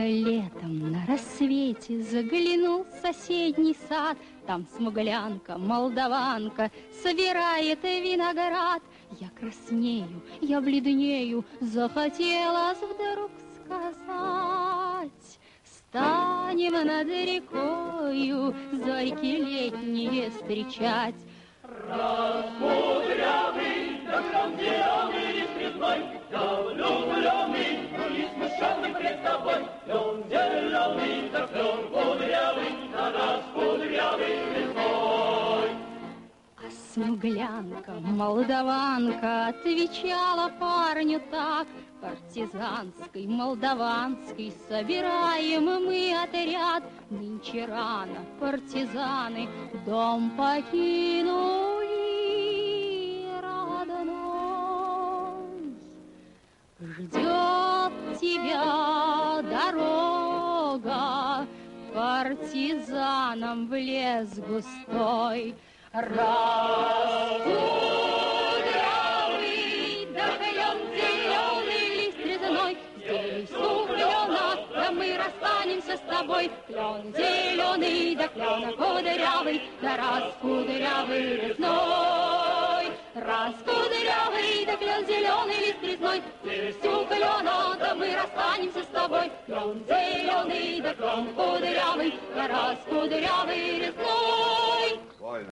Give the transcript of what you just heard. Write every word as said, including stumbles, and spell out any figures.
Летом на рассвете заглянул в соседний сад. Там смуглянка, молдаванка собирает виноград. Я краснею, я бледнею, захотелось вдруг сказать: станем над рекою зорьки летние встречать. Раз кудрявый, да кром зеленый, лист резной, я влюбленный, но не смущенный пред тобой. Клен зеленый, да клен кудрявый, а раз кудрявый весной. А смуглянка, молдаванка отвечала парню так: партизанской, молдаванской собираем мы отряд. Нынче рано партизаны дом покинули родной. Ждет тебя дорога партизанам в лес густой. Раз кудрявый, да клен зеленый, лист резной, здесь у клена, да мы расстанемся с тобой. Клен зеленый, да клен кудрявый, да раз кудрявый резной. Раз кудрявый, да клен зеленый, лист резной, здесь у клена, да мы расстанемся с тобой. Клен зеленый, да клен кудрявый, да раз кудрявый резной.